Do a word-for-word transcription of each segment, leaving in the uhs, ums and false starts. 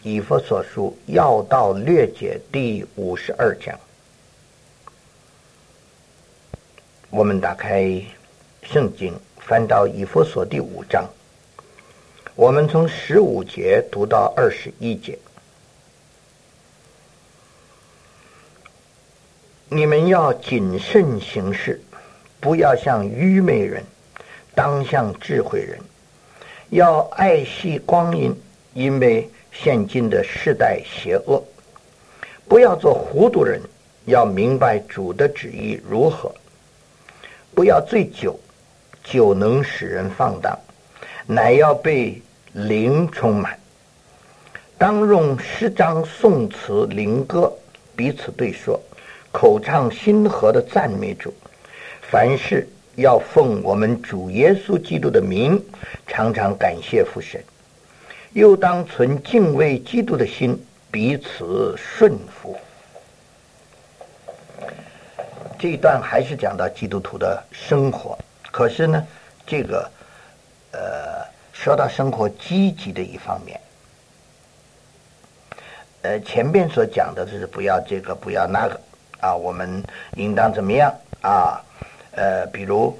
以弗所书要道略解第五十二讲。我们打开圣经，翻到以弗所第五章，我们从十五节读到二十一节。你们要谨慎行事，不要像愚昧人，当像智慧人，要爱惜光阴，因为现今的世代邪恶。不要做糊涂人，要明白主的旨意如何。不要醉酒，酒能使人放荡，乃要被灵充满。当用诗章、颂词、灵歌彼此对说，口唱心和的赞美主。凡事要奉我们主耶稣基督的名，常常感谢父神。又当存敬畏基督的心，彼此顺服。这一段还是讲到基督徒的生活，可是呢，这个呃，说到生活积极的一方面。呃，前边所讲的就是不要这个，不要那个啊，我们应当怎么样啊？呃，比如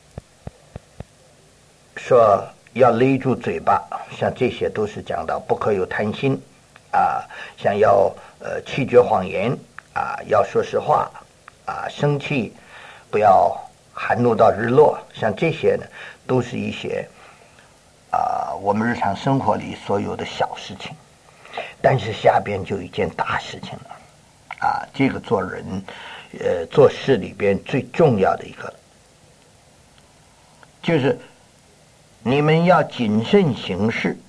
说要勒住嘴巴，像这些都是讲到不可有贪心啊，像要呃弃绝谎言啊，要说实话啊，生气不要含怒到日落，像这些呢，都是一些啊我们日常生活里所有的小事情。但是下边就一件大事情了啊，这个做人呃做事里边最重要的一个，就是你们要谨慎行事，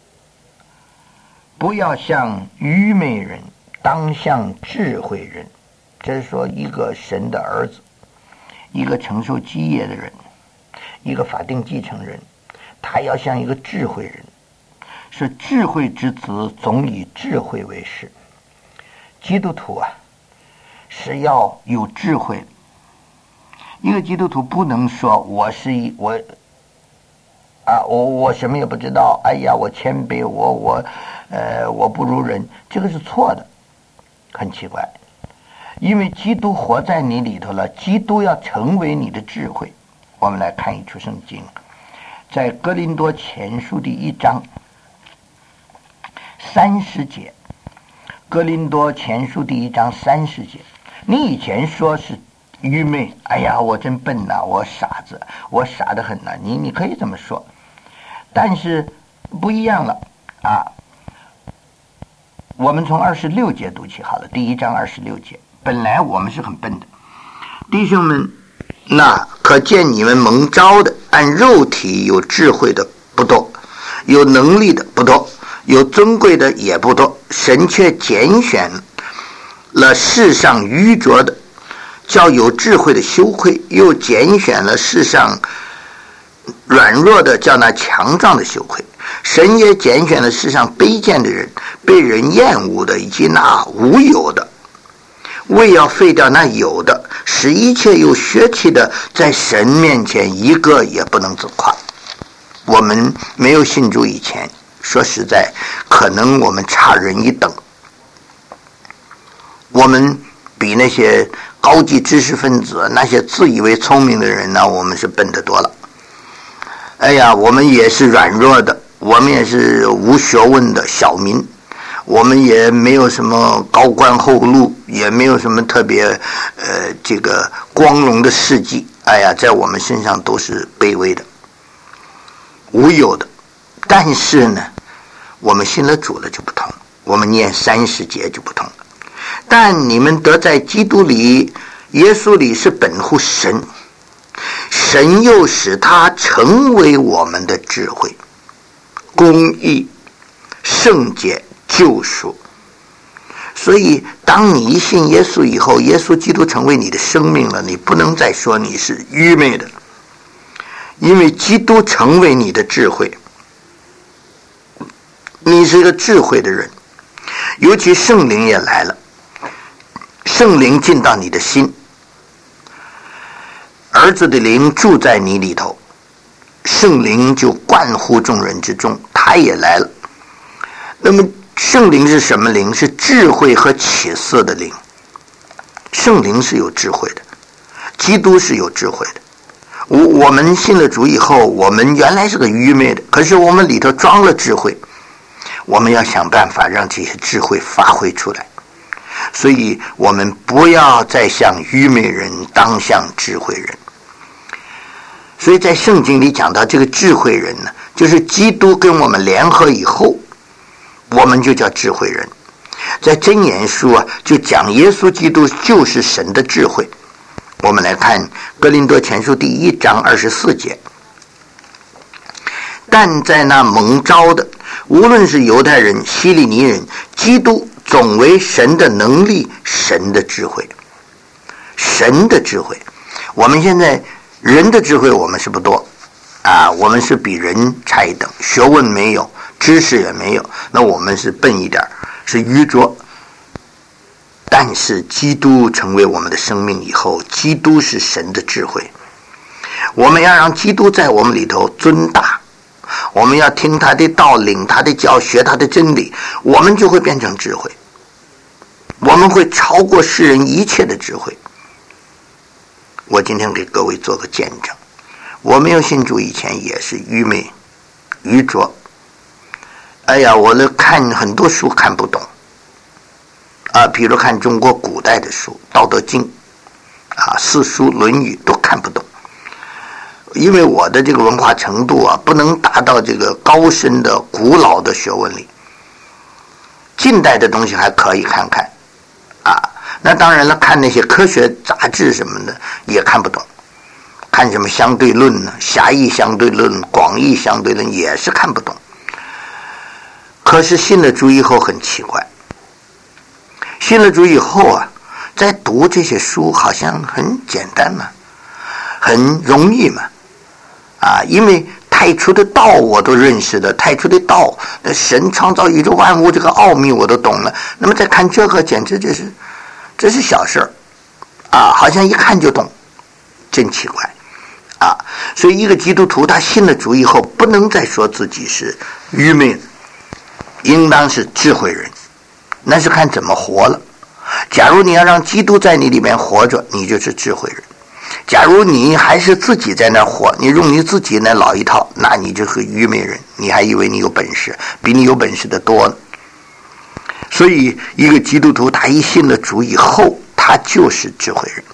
不要像愚昧人，当像智慧人。这是说一个神的儿子，一个承受基业的人，一个法定继承人，他要像一个智慧人。是智慧之子，总以智慧为事。基督徒啊，是要有智慧。一个基督徒不能说我是一我啊，我我什么也不知道。哎呀，我谦卑，我我呃，我不如人，这个是错的，很奇怪。因为基督活在你里头了，基督要成为你的智慧。我们来看一处圣经，在哥林多前书第一章三十节，哥林多前书第一章三十节。你以前说是愚昧，哎呀，我真笨呐，我傻子，我傻得很呐，你你可以这么说，但是不一样了啊。我们从二十六节读起好了，第一章二十六节。本来我们是很笨的，弟兄们，那可见你们蒙召的，按肉体有智慧的不多，有能力的不多，有尊贵的也不多，神却拣选了世上愚拙的，叫有智慧的羞愧；又拣选了世上软弱的，叫那强壮的羞愧。神也拣选了世上卑贱的人，被人厌恶的，以及那无有的，为要废掉那有的，使一切有血气的，在神面前一个也不能自夸。我们没有信主以前，说实在，可能我们差人一等，我们比那些高级知识分子，那些自以为聪明的人呢，我们是笨得多了。哎呀，我们也是软弱的，我们也是无学问的小民，我们也没有什么高官厚禄，也没有什么特别呃这个光荣的事迹。哎呀，在我们身上都是卑微的，无有的。但是呢，我们信了主了就不同，我们念三十节就不同了。但你们得在基督里，耶稣里是本乎神，神又使他成为我们的智慧、公义、圣洁、救赎。所以当你一信耶稣以后，耶稣基督成为你的生命了，你不能再说你是愚昧的，因为基督成为你的智慧，你是一个智慧的人。尤其圣灵也来了，圣灵进到你的心，儿子的灵住在你里头，圣灵就贯乎众人之中，他也来了。那么圣灵是什么灵？是智慧和启示的灵。圣灵是有智慧的，基督是有智慧的。我我们信了主以后，我们原来是个愚昧的，可是我们里头装了智慧，我们要想办法让这些智慧发挥出来。所以我们不要再像愚昧人，当像智慧人。所以在圣经里讲到这个智慧人呢，就是基督跟我们联合以后，我们就叫智慧人。在箴言书啊，就讲耶稣基督就是神的智慧。我们来看哥林多前书第一章二十四节，但在那蒙召的，无论是犹太人、希利尼人，基督总为神的能力，神的智慧。神的智慧，我们现在人的智慧我们是不多啊，我们是比人差一等，学问没有，知识也没有，那我们是笨一点，是愚拙。但是基督成为我们的生命以后，基督是神的智慧。我们要让基督在我们里头尊大，我们要听他的道，领他的教，学他的真理，我们就会变成智慧，我们会超过世人一切的智慧。我今天给各位做个见证，我没有信主以前也是愚昧愚拙，哎呀，我呢看很多书看不懂啊，比如看中国古代的书，《道德经》啊，《四书》《论语》都看不懂，因为我的这个文化程度啊，不能达到这个高深的古老的学问里。近代的东西还可以看看啊，那当然了，看那些科学杂志什么的也看不懂，看什么相对论呢、狭义相对论、广义相对论也是看不懂。可是信了主以后很奇怪，信了主以后啊，在读这些书好像很简单嘛，很容易嘛，啊，因为太初的道我都认识的，太初的道，神创造宇宙万物这个奥秘我都懂了。那么再看这个，简直这是这是小事儿啊，好像一看就懂，真奇怪啊！所以一个基督徒他信了主以后，不能再说自己是愚昧的，应当是智慧人。那是看怎么活了。假如你要让基督在你里面活着，你就是智慧人。假如你还是自己在那活，你用你自己那老一套，那你就是愚昧人，你还以为你有本事，比你有本事的多呢。所以一个基督徒他一信了主以后，他就是智慧人，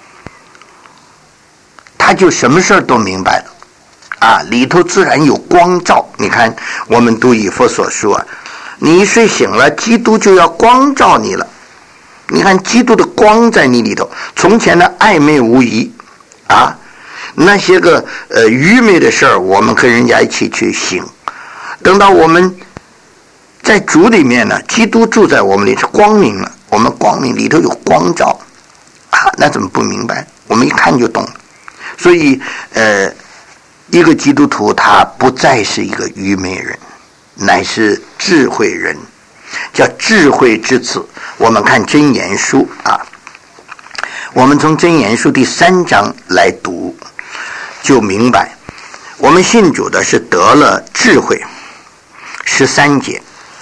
他就什么事儿都明白了啊，里头自然有光照。你看我们读以弗所书啊，你一睡醒了，基督就要光照你了。你看基督的光在你里头，从前的暧昧无疑啊，那些个呃愚昧的事儿，我们跟人家一起去行。等到我们在主里面呢，基督住在我们里是光明了，我们光明里头有光照啊，那怎么不明白？我们一看就懂。所以呃，一个基督徒他不再是一个愚昧人，乃是智慧人，叫智慧之子。我们看箴言书啊，我们从箴言书第三章来读，就明白我们信主的是得了智慧。十三节，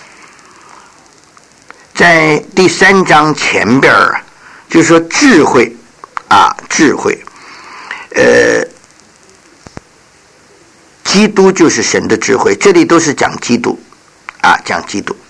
在第三章前边就说智慧啊，智慧，呃，基督就是神的智慧，这里都是讲基督啊，讲基督。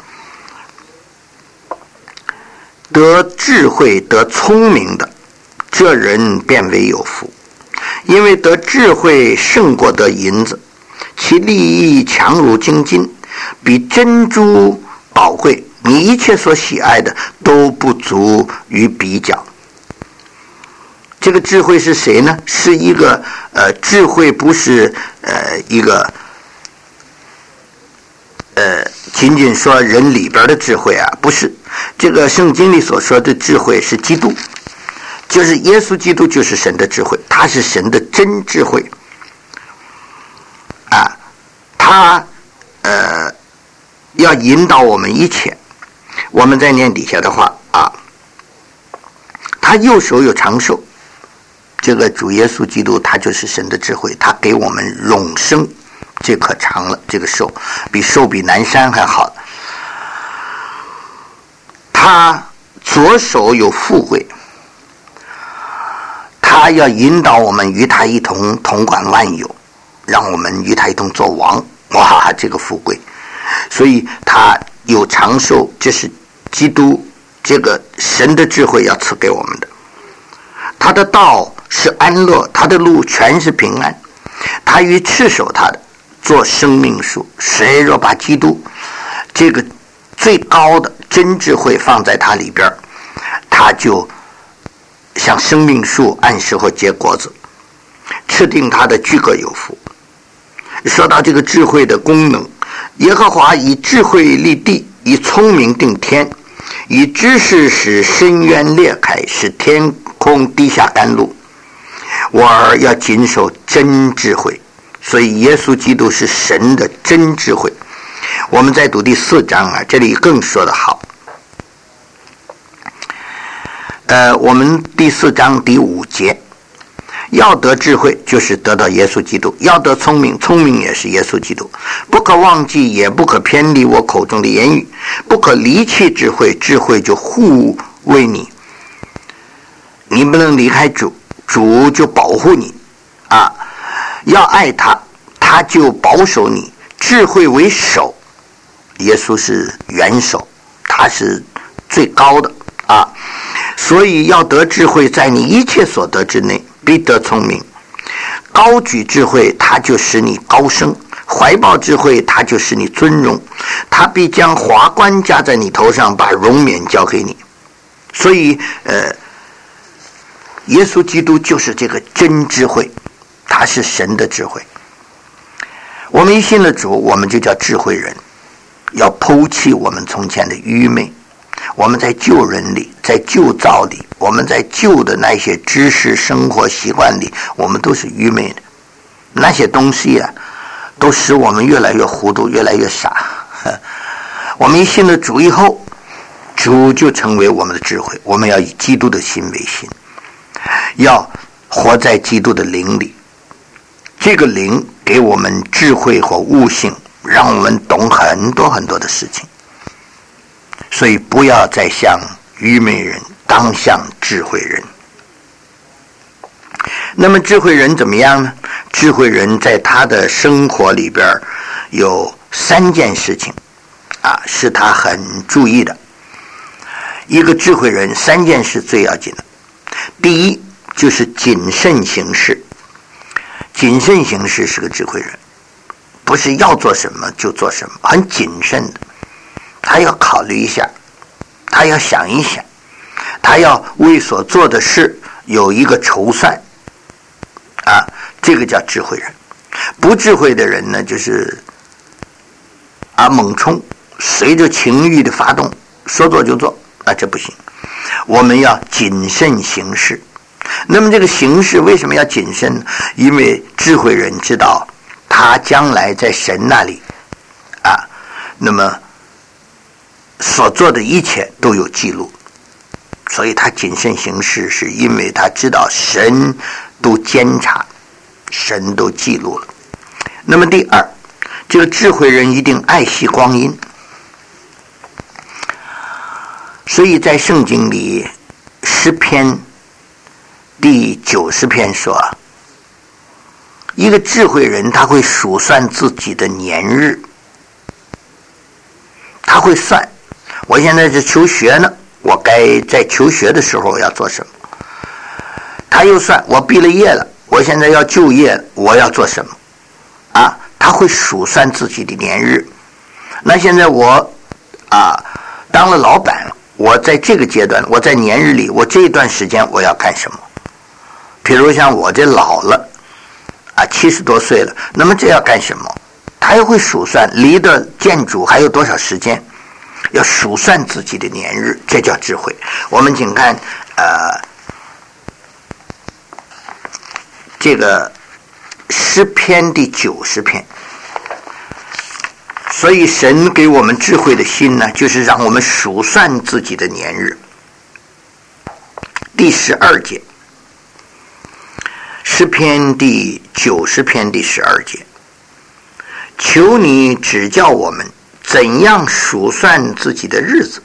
得智慧得聪明的，这人便为有福，因为得智慧胜过得银子，其利益强如精金，比珍珠宝贵，你一切所喜爱的都不足于比较。这个智慧是谁呢？是一个呃，智慧不是呃一个呃仅仅说人里边的智慧啊，不是。这个圣经里所说的智慧是基督，就是耶稣基督就是神的智慧，他是神的真智慧啊，他呃要引导我们一切。我们再念底下的话啊，他右手有长寿，这个主耶稣基督他就是神的智慧，他给我们永生，这可长了，这个寿比寿比南山还好。 他左手有富贵，他要引导我们与他一同统管万有，让我们与他一同做王。哇，这个富贵，所以他有长寿，这是基督这个神的智慧要赐给我们的。他的道是安乐，他的路全是平安。他与持守他的做生命树，谁若把基督这个最高的真智慧放在他里边，他就像生命树按时候结果子，吃定他的居各有福。说到这个智慧的功能，耶和华以智慧立地，以聪明定天，以知识使深渊裂开，使天空滴下甘露。我儿要谨守真智慧，所以耶稣基督是神的真智慧。我们再读第四章啊，这里更说得好。呃，我们第四章第五节，要得智慧就是得到耶稣基督，要得聪明，聪明也是耶稣基督。不可忘记，也不可偏离我口中的言语，不可离弃智慧，智慧就护卫你。你不能离开主，主就保护你啊！要爱他，他就保守你。智慧为首，耶稣是元首，他是最高的啊！所以要得智慧，在你一切所得之内，必得聪明。高举智慧，他就使你高升；怀抱智慧，他就使你尊荣。他必将华冠加在你头上，把荣冕交给你。所以，呃，耶稣基督就是这个真智慧，他是神的智慧。我们一信了主，我们就叫智慧人，要抛弃我们从前的愚昧。我们在旧人里，在旧造里，我们在旧的那些知识、生活习惯里，我们都是愚昧的。那些东西啊，都使我们越来越糊涂，越来越傻。我们一信了主以后，主就成为我们的智慧。我们要以基督的心为心，要活在基督的灵里。这个灵给我们智慧和悟性，让我们懂很多很多的事情。所以不要再像愚昧人，当像智慧人。那么智慧人怎么样呢？智慧人在他的生活里边有三件事情啊，是他很注意的。一个智慧人三件事最要紧的。第一就是谨慎行事。谨慎行事是个智慧人，不是要做什么就做什么，很谨慎的。他要考虑一下，他要想一想，他要为所做的事有一个筹算啊，这个叫智慧人。不智慧的人呢，就是啊猛冲，随着情欲的发动，说做就做啊，这不行。我们要谨慎行事。那么这个行事为什么要谨慎呢？因为智慧人知道他将来在神那里啊，那么所做的一切都有记录，所以他谨慎行事，是因为他知道神都监察，神都记录了。那么第二，这个智慧人一定爱惜光阴。所以在圣经里，诗篇第九十篇说，一个智慧人他会数算自己的年日，他会算，我现在是求学呢，我该在求学的时候要做什么。他又算，我毕了业了，我现在要就业，我要做什么啊？他会数算自己的年日。那现在我啊当了老板，我在这个阶段，我在年日里，我这一段时间我要干什么？比如像我这老了啊，七十多岁了，那么这要干什么？他又会数算，离的建筑还有多少时间，要数算自己的年日，这叫智慧。我们请看呃这个诗篇第九十篇。所以神给我们智慧的心呢，就是让我们数算自己的年日。第十二节，诗篇第九十篇第十二节，求你指教我们怎样数算自己的日子，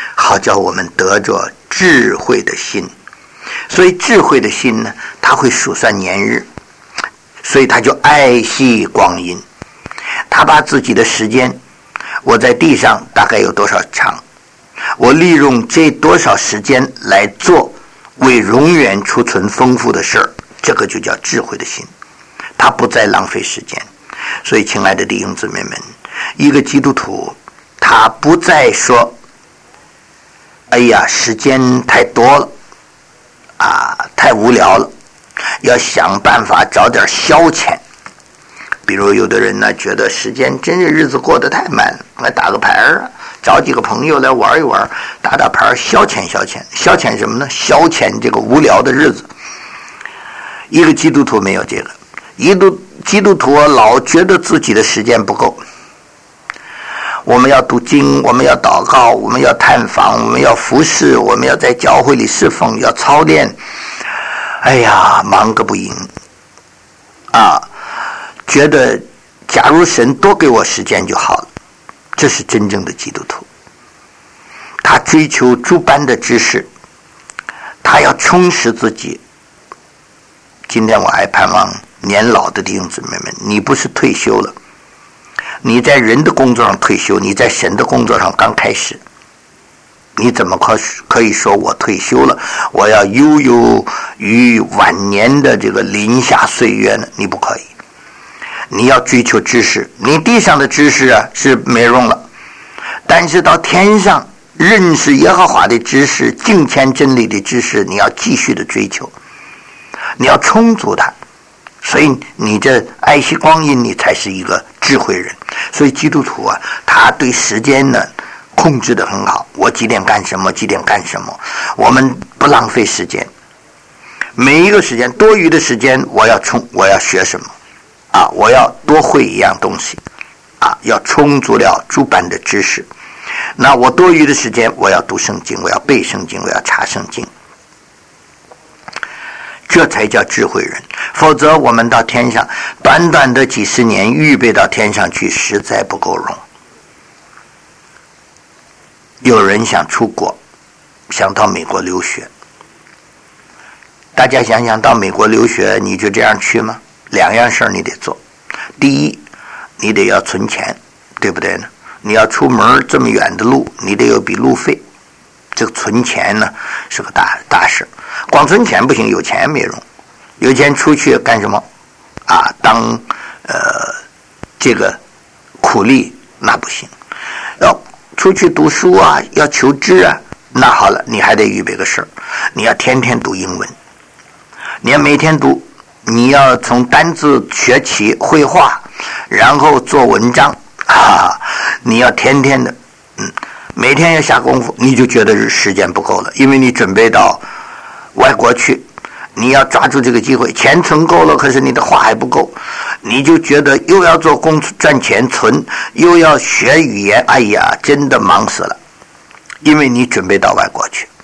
好叫我们得着智慧的心。所以智慧的心呢，他会数算年日，所以他就爱惜光阴。他把自己的时间，我在地上大概有多少长，我利用这多少时间来做为永远储存丰富的事儿，这个就叫智慧的心。他不再浪费时间。所以亲爱的弟兄姊妹们，一个基督徒他不再说哎呀时间太多了啊，太无聊了，要想办法找点消遣。比如有的人呢觉得时间真是日子过得太慢了，来打个牌啊，找几个朋友来玩一玩，打打牌消遣消遣。消遣什么呢？消遣这个无聊的日子。一个基督徒没有这个，一个基督徒老觉得自己的时间不够。我们要读经，我们要祷告，我们要探访，我们要服侍，我们要在教会里侍奉，要操练。哎呀，忙个不赢啊！觉得假如神多给我时间就好了。这是真正的基督徒，他追求诸般的知识，他要充实自己。今天我还盼望年老的弟兄姊妹们，你不是退休了，你在人的工作上退休，你在神的工作上刚开始，你怎么可可以说我退休了，我要悠悠于晚年的这个林下岁月呢？你不可以。你要追求知识，你地上的知识啊是没用了，但是到天上认识耶和华的知识，敬虔真理的知识，你要继续的追求，你要充足它。所以你这爱惜光阴，你才是一个智慧人。所以基督徒啊，他对时间呢控制得很好，我几点干什么几点干什么，我们不浪费时间，每一个时间多余的时间我要充，我要学什么啊，我要多会一样东西啊，要充足了诸般的知识。那我多余的时间我要读圣经，我要背圣经，我要查圣经，这才叫智慧人。否则我们到天上短短的几十年预备到天上去，实在不够用。有人想出国，想到美国留学，大家想想，到美国留学你就这样去吗？两样事你得做。第一，你得要存钱，对不对呢？你要出门这么远的路，你得有笔路费，这个存钱呢是个大大事。光存钱不行，有钱没用。有钱出去干什么啊？当呃这个苦力那不行。要出去读书啊，要求知啊，那好了，你还得预备个事儿，你要天天读英文，你要每天读，你要从单字学起，绘画，然后做文章啊，你要天天的，嗯，每天要下功夫，你就觉得时间不够了，因为你准备到外国去，你要抓住这个机会，钱存够了，可是你的话还不够，你就觉得又要做工赚钱存，又要学语言，哎呀，真的忙死了，因为你准备到外国去。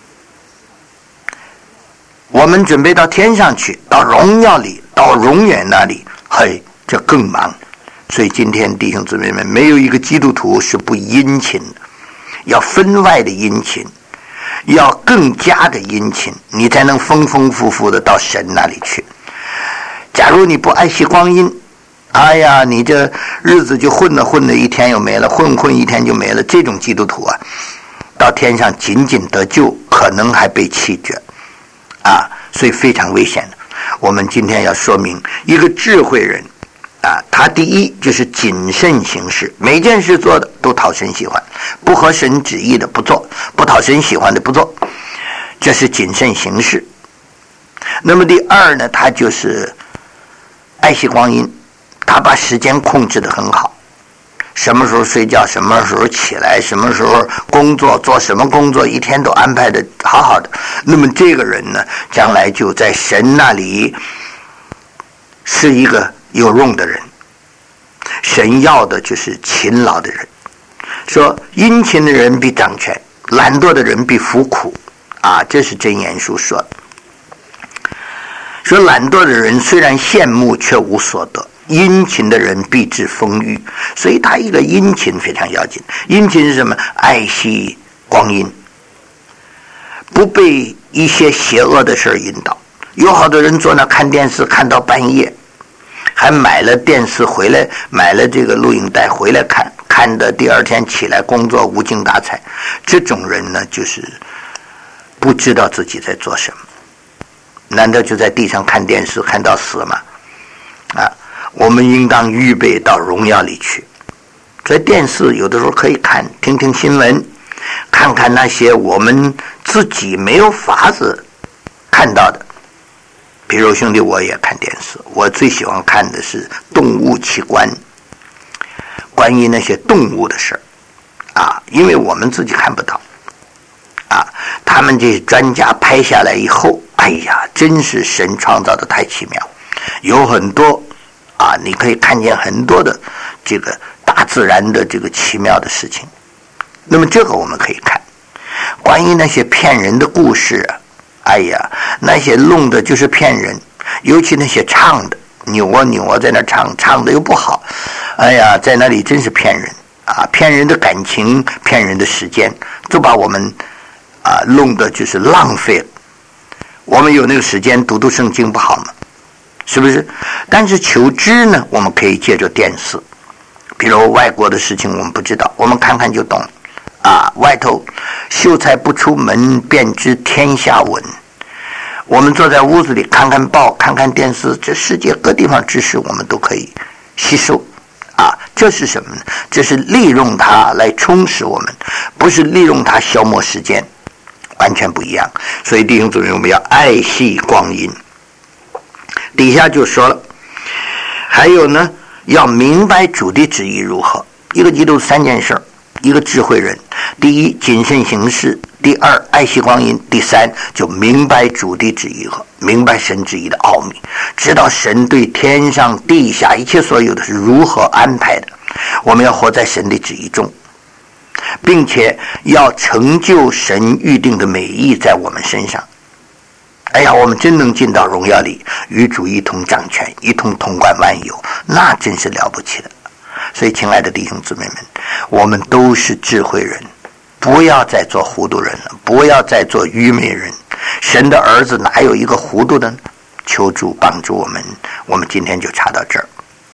我们准备到天上去，到荣耀里，到永远那里，嘿，这更忙。所以今天弟兄姊妹们，没有一个基督徒是不殷勤的，要分外的殷勤，要更加的殷勤，你才能丰丰富富的到神那里去。假如你不爱惜光阴，哎呀，你这日子就混了混了，一天又没了，混混一天就没了。这种基督徒啊，到天上仅仅得救，可能还被弃绝啊，所以非常危险的。我们今天要说明，一个智慧人啊，他第一就是谨慎行事，每件事做的都讨神喜欢，不合神旨意的不做，不讨神喜欢的不做，这是谨慎行事。那么第二呢，他就是爱惜光阴，他把时间控制得很好，什么时候睡觉，什么时候起来，什么时候工作，做什么工作，一天都安排得好好的。那么这个人呢，将来就在神那里是一个有用的人。神要的就是勤劳的人，说殷勤的人必掌权，懒惰的人必服苦啊，这是箴言书说的。说懒惰的人虽然羡慕，却无所得，殷勤的人必致丰裕。所以他一个殷勤非常要紧。殷勤是什么？爱惜光阴，不被一些邪恶的事引导。有好多人坐那看电视看到半夜，还买了电视回来，买了这个录影带回来看，看的第二天起来工作无精打采。这种人呢，就是不知道自己在做什么。难道就在地上看电视看到死吗？啊，我们应当预备到荣耀里去。所以电视有的时候可以看，听听新闻，看看那些我们自己没有法子看到的。比如兄弟，我也看电视，我最喜欢看的是动物奇观，关于那些动物的事儿啊，因为我们自己看不到啊，他们这些专家拍下来以后，哎呀，真是神创造的太奇妙，有很多啊，你可以看见很多的这个大自然的这个奇妙的事情。那么这个我们可以看，关于那些骗人的故事啊，哎呀，那些弄的就是骗人，尤其那些唱的扭啊扭啊在那唱，唱的又不好，哎呀，在那里真是骗人啊，骗人的感情，骗人的时间，就把我们啊弄的就是浪费了。我们有那个时间读读圣经不好吗？是不是？但是求知呢，我们可以借着电视，比如外国的事情我们不知道，我们看看就懂啊。外头秀才不出门，便知天下闻。我们坐在屋子里看看报，看看电视，这世界各地方知识我们都可以吸收啊。这是什么呢？这是利用它来充实我们，不是利用它消磨时间，完全不一样。所以弟兄姊妹，我们要爱惜光阴。底下就说了，还有呢，要明白主的旨意如何。一个基督三件事，一个智慧人，第一谨慎行事，第二爱惜光阴，第三就明白主的旨意如何，明白神旨意的奥秘，知道神对天上地下一切所有的是如何安排的。我们要活在神的旨意中，并且要成就神预定的美意在我们身上。哎呀，我们真能进到荣耀里，与主一同掌权，一同统管万有，那真是了不起的。所以亲爱的弟兄姊妹们，我们都是智慧人，不要再做糊涂人了，不要再做愚昧人。神的儿子哪有一个糊涂的呢？求主帮助我们，我们今天就查到这儿。